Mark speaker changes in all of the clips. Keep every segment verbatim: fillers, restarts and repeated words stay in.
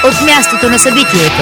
Speaker 1: от мястото на събитието.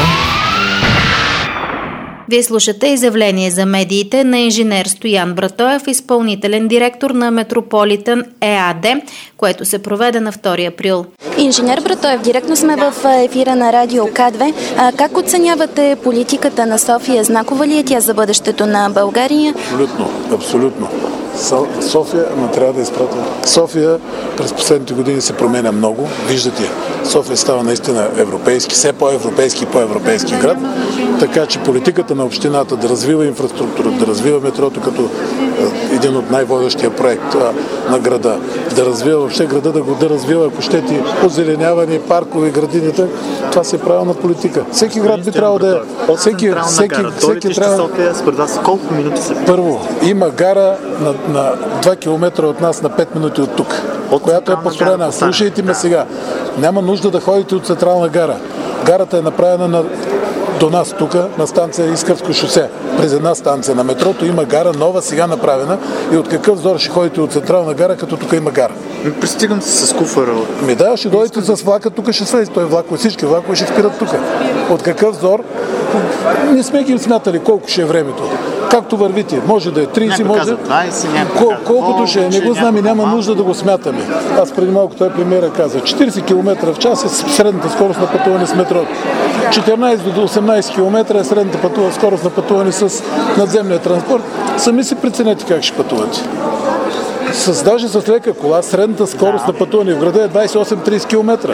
Speaker 1: Вие слушате изявление за медиите на инженер Стоян Братоев, изпълнителен директор на Метрополитън ЕАД, което се проведе на втори април.
Speaker 2: Инженер Братоев, директно сме в ефира на Радио К две. А как оценявате политиката на София? Знакова ли е тя за бъдещето на България?
Speaker 3: Абсолютно, абсолютно. София, но трябва да изпратя. София през последните години се променя много. Виждате, София става наистина европейски, все по-европейски и по-европейски град. Така че политиката на общината да развива инфраструктура, да развива метрото като един от най-водещия проект на града, да развива въобще града, да го да развива, ако щете, озеленяване, паркове, градините, това се е правилна политика. Всеки град би трябвало да е... Всеки, всеки, всеки трябва...
Speaker 4: Според вас колко минути са?
Speaker 3: Първо, има гара на, на два километра от нас, на пет минути от тук, от която е построена. Слушайте ме сега. Няма нужда да ходите от Централна гара. Гарата е направена на до нас тук, на станция Искърско шосе. През една станция на метрото има гара, нова, сега направена. И от какъв зор ще ходите от Централна гара, като тук има гара?
Speaker 4: Пристигам се с куфара.
Speaker 3: Ми да, ще дойдете с влака, тук ще слезе. Той влак, всички влакове ще спират тук. От какъв зор? Не сме ги смятали колко ще е времето. Както вървите, може да е трийсет, може
Speaker 4: двайсет,
Speaker 3: Кол, колкото ще е, не го знам и няма нужда да го смятаме. Аз преди малко той премиера каза, четирийсет километра в час е средната скорост на пътуване с метрото. четиринайсет до осемнайсет километра е средната пътува, скорост на пътуване с надземния транспорт. Сами си преценете как ще пътувате. С, даже с лека кола, средната скорост на пътуване в града е двайсет и осем до трийсет километра.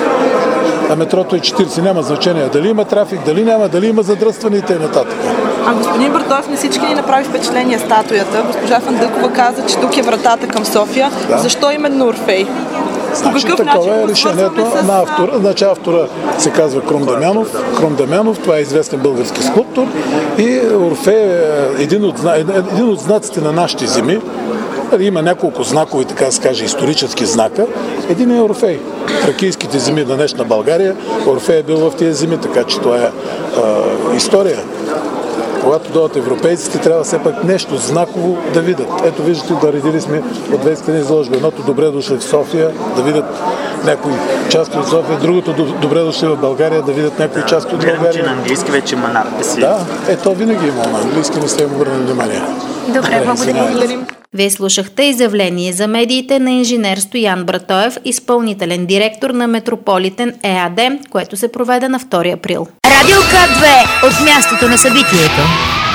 Speaker 3: А метрото е четирийсет, няма значение. Дали има трафик, дали няма, дали има задръстване и т.н.
Speaker 5: А господин Братоев, не всички ни направи впечатление статуята. Госпожа Фандъкова каза, че тук е вратата към София. Да. Защо именно Орфей?
Speaker 3: Значи, такова е решението с... на автора. Значи автора се казва Крум Дамянов. Крум Дамянов, това е известен български скулптор. И Орфей е един от, един от знаците на нашите земи. Има няколко знакови, така да се каже, исторически знака. Един е Орфей. Тракийските земи на днешна България. Орфей е бил в тези земи, така че това е а, история. Когато дойдат европейците, трябва все пак нещо знаково да видят. Ето виждате, да редили сме от две страни изложби. Едното добре дошли в София, да видят някои части от София, другото добре дошли в България, да видят някои да, части от България.
Speaker 4: Гледам, че на английски вече има надписи.
Speaker 3: Да, ето винаги има на английски, не сте им обърнали внимание.
Speaker 1: Добре, благодарим. Вие слушахте изявление за медиите на инженер Стоян Братоев, изпълнителен директор на Метрополитен ЕАД, което се проведе на втори април. Радио К две от мястото на събитието.